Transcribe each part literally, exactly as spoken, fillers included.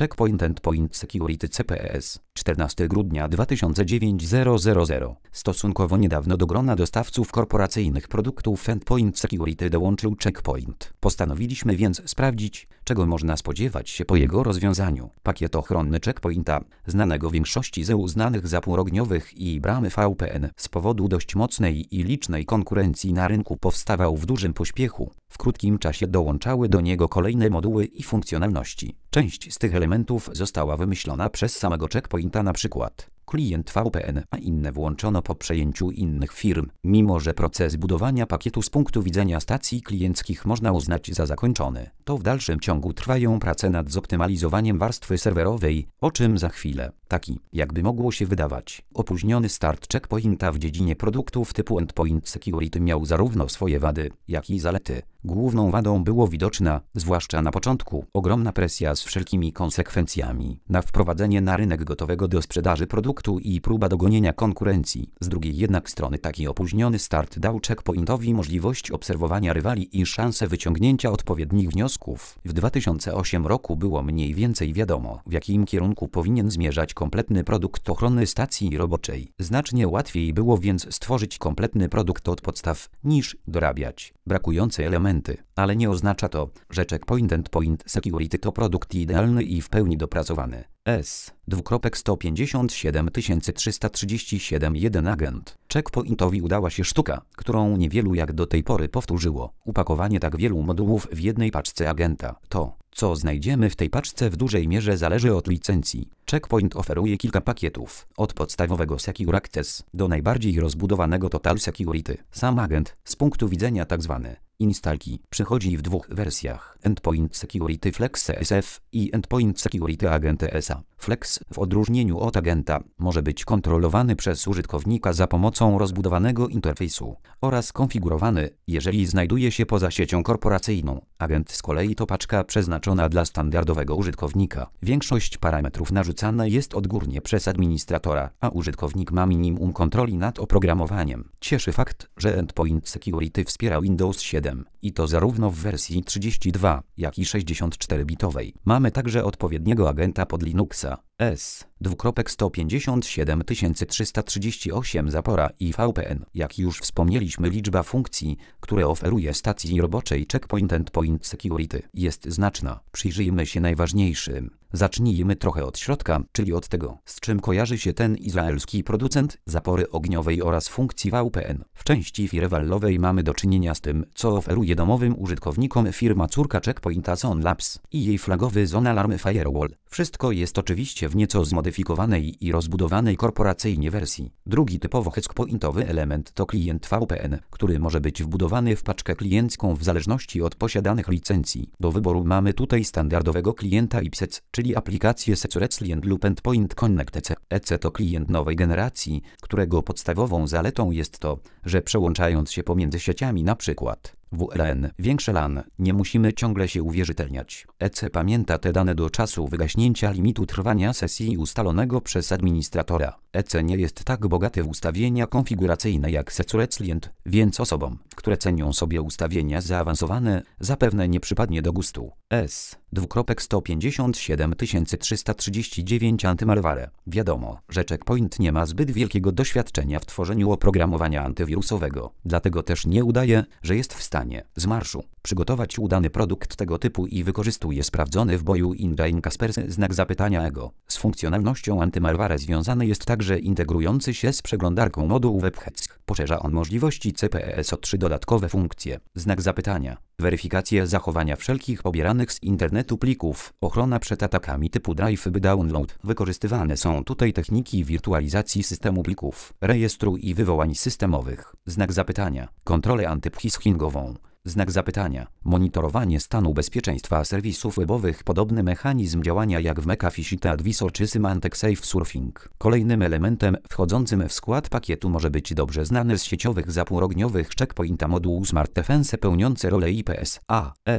Checkpoint Endpoint Security C P E S, czternastego grudnia dwa tysiące dziewiątego. Stosunkowo niedawno do grona dostawców korporacyjnych produktów Endpoint Security dołączył Checkpoint. Postanowiliśmy więc sprawdzić, czego można spodziewać się po jego rozwiązaniu. Pakiet ochronny Checkpointa, znanego większości ze uznanych za półogniowych i bramy V P N, z powodu dość mocnej i licznej konkurencji na rynku powstawał w dużym pośpiechu. W krótkim czasie dołączały do niego kolejne moduły i funkcjonalności. Część z tych elementów została wymyślona przez samego Checkpointa, na przykład klient V P N, a inne włączono po przejęciu innych firm. Mimo że proces budowania pakietu z punktu widzenia stacji klienckich można uznać za zakończony, to w dalszym ciągu trwają prace nad zoptymalizowaniem warstwy serwerowej, o czym za chwilę. Taki, jakby mogło się wydawać, opóźniony start Checkpointa w dziedzinie produktów typu Endpoint Security miał zarówno swoje wady, jak i zalety. Główną wadą było widoczna, zwłaszcza na początku, ogromna presja z wszelkimi konsekwencjami na wprowadzenie na rynek gotowego do sprzedaży produktu i próba dogonienia konkurencji. Z drugiej jednak strony taki opóźniony start dał Checkpointowi możliwość obserwowania rywali i szansę wyciągnięcia odpowiednich wniosków. W dwa tysiące ósmym roku było mniej więcej wiadomo, w jakim kierunku powinien zmierzać kompletny produkt ochrony stacji roboczej. Znacznie łatwiej było więc stworzyć kompletny produkt od podstaw, niż dorabiać brakujące elementy. Ale nie oznacza to, że Checkpoint Endpoint Security to produkt idealny i w pełni dopracowany. S. sto pięćdziesiąt siedem tysięcy trzysta trzydzieści siedem jeden Agent. Checkpointowi udała się sztuka, którą niewielu jak do tej pory powtórzyło. Upakowanie tak wielu modułów w jednej paczce agenta. To, co znajdziemy w tej paczce, w dużej mierze zależy od licencji. Checkpoint oferuje kilka pakietów, od podstawowego Secure Access do najbardziej rozbudowanego Total Security. Sam agent, z punktu widzenia tzw. instalki, przychodzi w dwóch wersjach: Endpoint Security Flex C S F i Endpoint Security Agent E S A. Flex, w odróżnieniu od agenta, może być kontrolowany przez użytkownika za pomocą rozbudowanego interfejsu oraz konfigurowany, jeżeli znajduje się poza siecią korporacyjną. Agent z kolei to paczka przeznaczona dla standardowego użytkownika. Większość parametrów narzucana jest odgórnie przez administratora, a użytkownik ma minimum kontroli nad oprogramowaniem. Cieszy fakt, że Endpoint Security wspiera Windows siedem i to zarówno w wersji trzydzieści dwa, jak i sześćdziesiąt cztery bitowej. Mamy także odpowiedniego agenta pod Linuxa. S. sto pięćdziesiąt siedem tysięcy trzysta trzydzieści osiem Zapora i V P N. Jak już wspomnieliśmy, liczba funkcji, które oferuje stacji roboczej Checkpoint Endpoint Security, jest znaczna. Przyjrzyjmy się najważniejszym. Zacznijmy trochę od środka, czyli od tego, z czym kojarzy się ten izraelski producent zapory ogniowej oraz funkcji V P N. W części firewallowej mamy do czynienia z tym, co oferuje domowym użytkownikom firma córka Checkpointa Zone Labs i jej flagowy Zone Alarm Firewall. Wszystko jest oczywiście w nieco zmodyfikowanej i rozbudowanej korporacyjnie wersji. Drugi typowo checkpointowy element to klient V P N, który może być wbudowany w paczkę kliencką w zależności od posiadanych licencji. Do wyboru mamy tutaj standardowego klienta I P S E C, czyli aplikację Secure Client lub Endpoint Connect E C. E C to klient nowej generacji, którego podstawową zaletą jest to, że przełączając się pomiędzy sieciami, np. W L A N, większe LAN, nie musimy ciągle się uwierzytelniać. E C pamięta te dane do czasu wygaśnięcia limitu trwania sesji ustalonego przez administratora. E C nie jest tak bogate w ustawienia konfiguracyjne jak Secure Client, więc osobom, które cenią sobie ustawienia zaawansowane, zapewne nie przypadnie do gustu. S. sto pięćdziesiąt siedem tysięcy trzysta trzydzieści dziewięć Antymalware. Wiadomo, że Checkpoint nie ma zbyt wielkiego doświadczenia w tworzeniu oprogramowania antywirusowego, dlatego też nie udaje, że jest w stanie z marszu przygotować udany produkt tego typu i wykorzystuje sprawdzony w boju engine Kaspersky znak zapytania ego. Z funkcjonalnością antymalware związany jest także integrujący się z przeglądarką moduł WebHex. Poszerza on możliwości C P E S o trzy dodatkowe funkcje: znak zapytania, weryfikację zachowania wszelkich pobieranych z internetu plików, ochrona przed atakami typu drive by download. Wykorzystywane są tutaj techniki wirtualizacji systemu plików, rejestru i wywołań systemowych. Znak zapytania, kontrolę antyphishingową. Znak zapytania, monitorowanie stanu bezpieczeństwa serwisów webowych. Podobny mechanizm działania jak w McAfee Advisor czy Symantec Safe Surfing. Kolejnym elementem wchodzącym w skład pakietu może być dobrze znany z sieciowych zapór ogniowych Checkpointa moduł Smart Defense pełniący rolę I P S A S.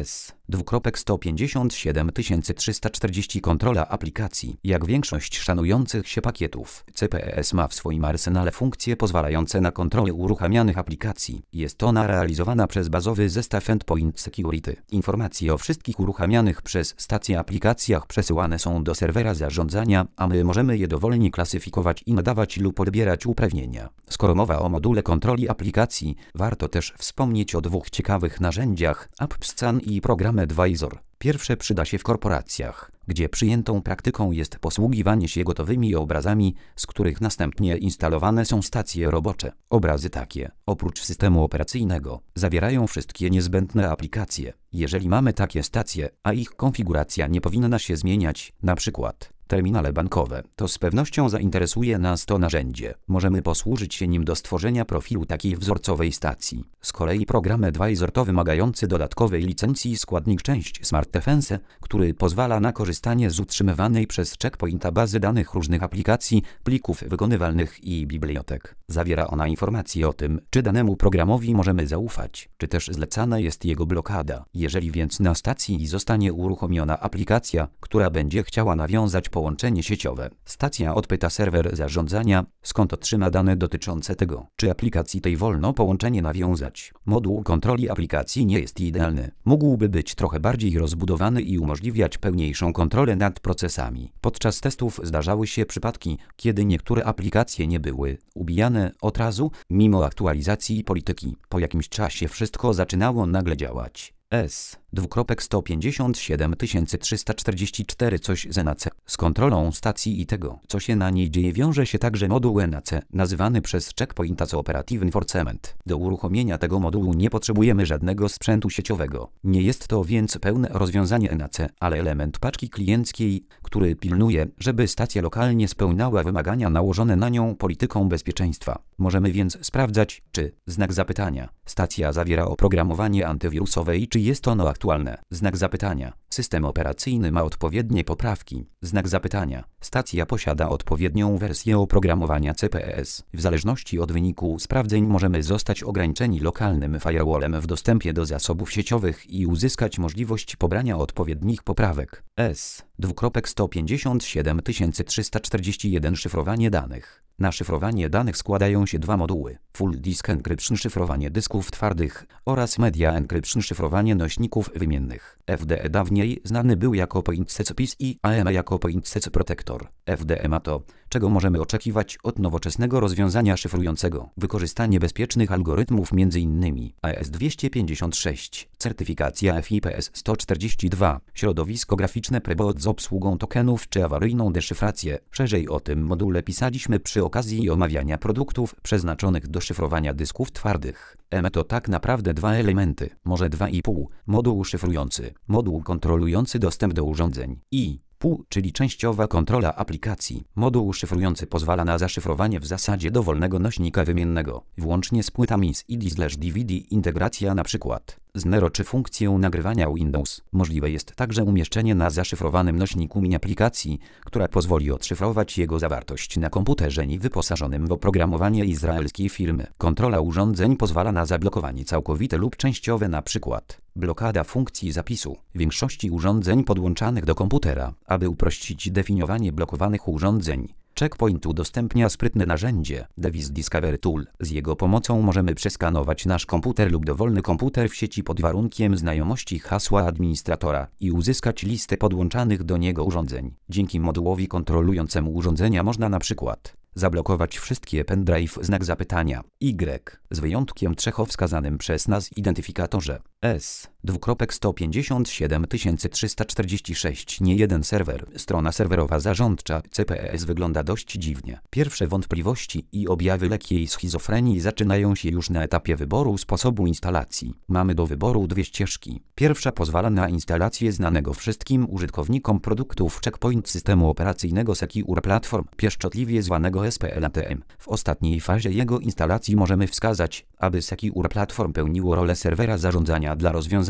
dwukropek sto pięćdziesiąt siedem tysięcy trzysta czterdzieści Kontrola aplikacji. Jak większość szanujących się pakietów, C P E S ma w swoim arsenale funkcje pozwalające na kontrolę uruchamianych aplikacji. Jest ona realizowana przez bazowy zestaw Endpoint Security. Informacje o wszystkich uruchamianych przez stację aplikacjach przesyłane są do serwera zarządzania, a my możemy je dowolnie klasyfikować i nadawać lub odbierać uprawnienia. Skoro mowa o module kontroli aplikacji, warto też wspomnieć o dwóch ciekawych narzędziach, AppScan i Program Advisor. Pierwsze przyda się w korporacjach, gdzie przyjętą praktyką jest posługiwanie się gotowymi obrazami, z których następnie instalowane są stacje robocze. Obrazy takie, oprócz systemu operacyjnego, zawierają wszystkie niezbędne aplikacje. Jeżeli mamy takie stacje, a ich konfiguracja nie powinna się zmieniać, na przykład terminale bankowe, to z pewnością zainteresuje nas to narzędzie. Możemy posłużyć się nim do stworzenia profilu takiej wzorcowej stacji. Z kolei program Advisor to wymagający dodatkowej licencji składnik część Smart Defense, który pozwala na korzystanie z utrzymywanej przez Checkpointa bazy danych różnych aplikacji, plików wykonywalnych i bibliotek. Zawiera ona informacje o tym, czy danemu programowi możemy zaufać, czy też zlecana jest jego blokada. Jeżeli więc na stacji zostanie uruchomiona aplikacja, która będzie chciała nawiązać połączenie sieciowe, stacja odpyta serwer zarządzania, skąd otrzyma dane dotyczące tego, czy aplikacji tej wolno połączenie nawiązać. Moduł kontroli aplikacji nie jest idealny. Mógłby być trochę bardziej rozbudowany i umożliwiać pełniejszą kontrolę nad procesami. Podczas testów zdarzały się przypadki, kiedy niektóre aplikacje nie były ubijane od razu, mimo aktualizacji polityki. Po jakimś czasie wszystko zaczynało nagle działać. S. dwukropek sto pięćdziesiąt siedem tysięcy trzysta czterdzieści cztery Coś z N A C. Z kontrolą stacji i tego, co się na niej dzieje, wiąże się także moduł N A C, nazywany przez Checkpointa Operative Enforcement. Do uruchomienia tego modułu nie potrzebujemy żadnego sprzętu sieciowego. Nie jest to więc pełne rozwiązanie N A C, ale element paczki klienckiej, który pilnuje, żeby stacja lokalnie spełniała wymagania nałożone na nią polityką bezpieczeństwa. Możemy więc sprawdzać, czy, znak zapytania, stacja zawiera oprogramowanie antywirusowe i czy jest ono aktualne. Znak zapytania. System operacyjny ma odpowiednie poprawki. Znak zapytania. Stacja posiada odpowiednią wersję oprogramowania C P E S. W zależności od wyniku sprawdzeń możemy zostać ograniczeni lokalnym firewallem w dostępie do zasobów sieciowych i uzyskać możliwość pobrania odpowiednich poprawek. S. dwukropek sto pięćdziesiąt siedem tysięcy trzysta czterdzieści jeden Szyfrowanie danych. Na szyfrowanie danych składają się dwa moduły: Full Disk Encryption szyfrowanie dysków twardych oraz Media Encryption szyfrowanie nośników wymiennych. F D E dawniej znany był jako PointSec P I S i A E M jako PointSec Protector. F D E ma to, czego możemy oczekiwać od nowoczesnego rozwiązania szyfrującego. Wykorzystanie bezpiecznych algorytmów m.in. A E S dwieście pięćdziesiąt sześć, certyfikacja F I P S sto czterdzieści dwa, środowisko graficzne Prebot z obsługą tokenów czy awaryjną deszyfrację. Szerzej o tym module pisaliśmy przy okazji omawiania produktów przeznaczonych do szyfrowania dysków twardych. M to tak naprawdę dwa elementy, może dwa i pół. Moduł szyfrujący, moduł kontrolujący dostęp do urządzeń i pół, czyli częściowa kontrola aplikacji. Moduł szyfrujący pozwala na zaszyfrowanie w zasadzie dowolnego nośnika wymiennego, włącznie z płytami z C D/D V D, integracja np. z Nero czy funkcją nagrywania Windows. Możliwe jest także umieszczenie na zaszyfrowanym nośniku mini aplikacji, która pozwoli odszyfrować jego zawartość na komputerze nie wyposażonym w oprogramowanie izraelskiej firmy. Kontrola urządzeń pozwala na zablokowanie całkowite lub częściowe, np. blokada funkcji zapisu większości urządzeń podłączanych do komputera. Aby uprościć definiowanie blokowanych urządzeń, Checkpoint udostępnia sprytne narzędzie Device Discovery Tool. Z jego pomocą możemy przeskanować nasz komputer lub dowolny komputer w sieci pod warunkiem znajomości hasła administratora i uzyskać listę podłączanych do niego urządzeń. Dzięki modułowi kontrolującemu urządzenia można na przykład zablokować wszystkie pendrive znak zapytania Y, z wyjątkiem trzech o wskazanym przez nas identyfikatorze. S. dwukropek sto pięćdziesiąt siedem tysięcy trzysta czterdzieści sześć Nie jeden serwer. Strona serwerowa zarządcza C P E S wygląda dość dziwnie. Pierwsze wątpliwości i objawy lekkiej schizofrenii zaczynają się już na etapie wyboru sposobu instalacji. Mamy do wyboru dwie ścieżki. Pierwsza pozwala na instalację znanego wszystkim użytkownikom produktów Checkpoint systemu operacyjnego Secure Platform, pieszczotliwie zwanego S P L T M. W ostatniej fazie jego instalacji możemy wskazać, aby Secure Platform pełniło rolę serwera zarządzania dla rozwiązania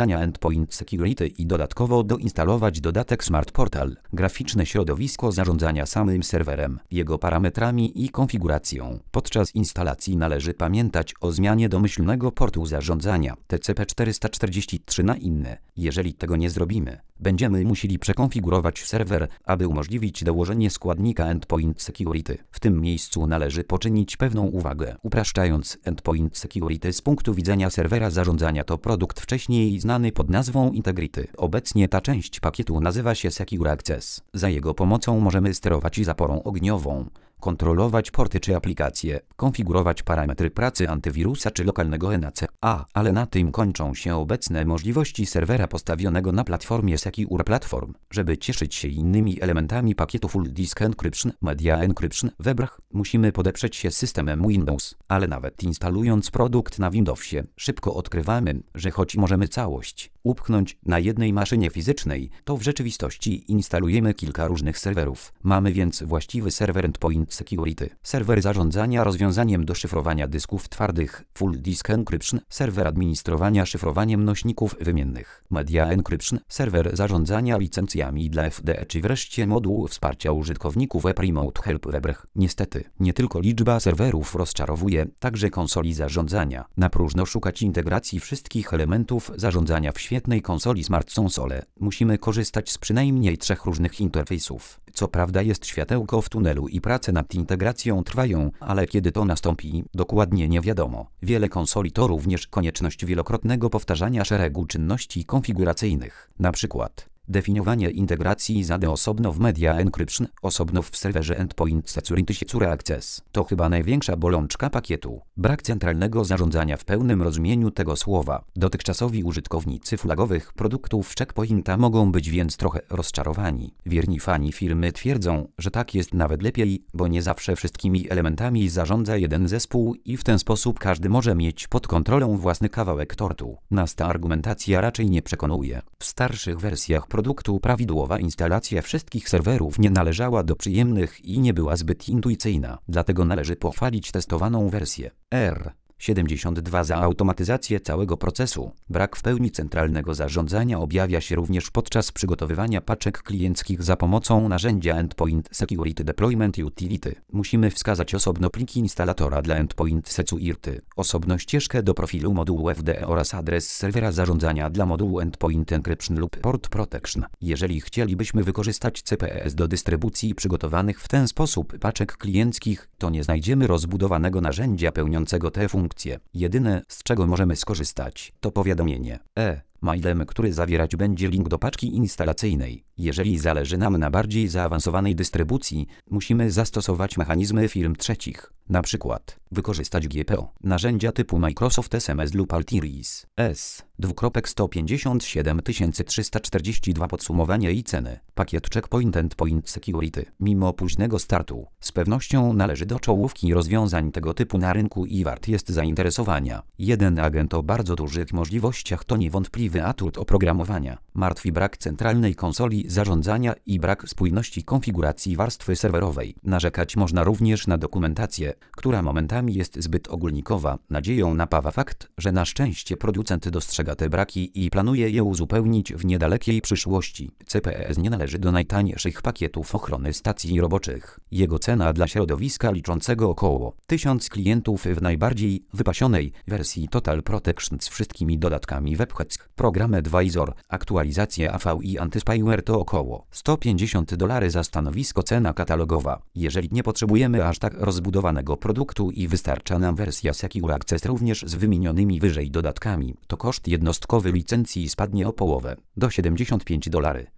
zarządzania Endpoint Security i dodatkowo doinstalować dodatek Smart Portal, graficzne środowisko zarządzania samym serwerem, jego parametrami i konfiguracją. Podczas instalacji należy pamiętać o zmianie domyślnego portu zarządzania T C P czterysta czterdzieści trzy na inny. Jeżeli tego nie zrobimy, będziemy musieli przekonfigurować serwer, aby umożliwić dołożenie składnika Endpoint Security. W tym miejscu należy poczynić pewną uwagę. Upraszczając, Endpoint Security z punktu widzenia serwera zarządzania to produkt wcześniej znany pod nazwą Integrity. Obecnie ta część pakietu nazywa się Secure Access. Za jego pomocą możemy sterować zaporą ogniową, kontrolować porty czy aplikacje, konfigurować parametry pracy antywirusa czy lokalnego N A C. A, ale na tym kończą się obecne możliwości serwera postawionego na platformie Secure Platform. Żeby cieszyć się innymi elementami pakietu Full Disk Encryption, Media Encryption, Webrach, musimy podeprzeć się systemem Windows. Ale nawet instalując produkt na Windowsie, szybko odkrywamy, że choć możemy całość upchnąć na jednej maszynie fizycznej, to w rzeczywistości instalujemy kilka różnych serwerów. Mamy więc właściwy serwer Endpoint Security, serwer zarządzania rozwiązaniem do szyfrowania dysków twardych Full Disk Encryption, serwer administrowania szyfrowaniem nośników wymiennych Media Encryption, serwer zarządzania licencjami dla F D E czy wreszcie moduł wsparcia użytkowników Web Remote Help Webrach. Niestety, nie tylko liczba serwerów rozczarowuje, także konsoli zarządzania. Na próżno szukać integracji wszystkich elementów zarządzania w świetnej konsoli Smart Console. Musimy korzystać z przynajmniej trzech różnych interfejsów. Co prawda jest światełko w tunelu i prace nad integracją trwają, ale kiedy to nastąpi, dokładnie nie wiadomo. Wiele konsoli to również konieczność wielokrotnego powtarzania szeregu czynności konfiguracyjnych. Na przykład definiowanie integracji Z A D osobno w Media Encryption, osobno w serwerze Endpoint Security Secure Access. To chyba największa bolączka pakietu. Brak centralnego zarządzania w pełnym rozumieniu tego słowa. Dotychczasowi użytkownicy flagowych produktów Checkpointa mogą być więc trochę rozczarowani. Wierni fani firmy twierdzą, że tak jest nawet lepiej, bo nie zawsze wszystkimi elementami zarządza jeden zespół i w ten sposób każdy może mieć pod kontrolą własny kawałek tortu. Nas ta argumentacja raczej nie przekonuje. W starszych wersjach produktu prawidłowa instalacja wszystkich serwerów nie należała do przyjemnych i nie była zbyt intuicyjna. Dlatego należy pochwalić testowaną wersję R siedemdziesiąt dwa za automatyzację całego procesu. Brak w pełni centralnego zarządzania objawia się również podczas przygotowywania paczek klienckich za pomocą narzędzia Endpoint Security Deployment Utility. Musimy wskazać osobno pliki instalatora dla Endpoint Security, osobno ścieżkę do profilu modułu F D E oraz adres serwera zarządzania dla modułu Endpoint Encryption lub Port Protection. Jeżeli chcielibyśmy wykorzystać C P E S do dystrybucji przygotowanych w ten sposób paczek klienckich, to nie znajdziemy rozbudowanego narzędzia pełniącego te funkcje. Jedyne, z czego możemy skorzystać, to powiadomienie e-mailem, który zawierać będzie link do paczki instalacyjnej. Jeżeli zależy nam na bardziej zaawansowanej dystrybucji, musimy zastosować mechanizmy firm trzecich. Na przykład wykorzystać G P O, narzędzia typu Microsoft S M S lub Altiris S sto pięćdziesiąt siedem tysięcy trzysta czterdzieści dwa. Podsumowanie i ceny. Pakiet Checkpoint Endpoint Security, mimo późnego startu, z pewnością należy do czołówki rozwiązań tego typu na rynku i wart jest zainteresowania. Jeden agent o bardzo dużych możliwościach to niewątpliwy atut oprogramowania. Martwi brak centralnej konsoli zarządzania i brak spójności konfiguracji warstwy serwerowej. Narzekać można również na dokumentację, która momentami jest zbyt ogólnikowa. Nadzieją napawa fakt, że na szczęście producent dostrzega te braki i planuje je uzupełnić w niedalekiej przyszłości. C P E S nie należy do najtańszych pakietów ochrony stacji roboczych. Jego cena dla środowiska liczącego około tysiąc klientów w najbardziej wypasionej wersji Total Protection z wszystkimi dodatkami WebHealth, program Advisor, aktualizacje A V i Antyspyware to około sto pięćdziesiąt dolarów za stanowisko cena katalogowa. Jeżeli nie potrzebujemy aż tak rozbudowanego produktu i wystarcza nam wersja Secure Access również z wymienionymi wyżej dodatkami, to koszt jednostkowy licencji spadnie o połowę, do siedemdziesiąt pięć dolarów.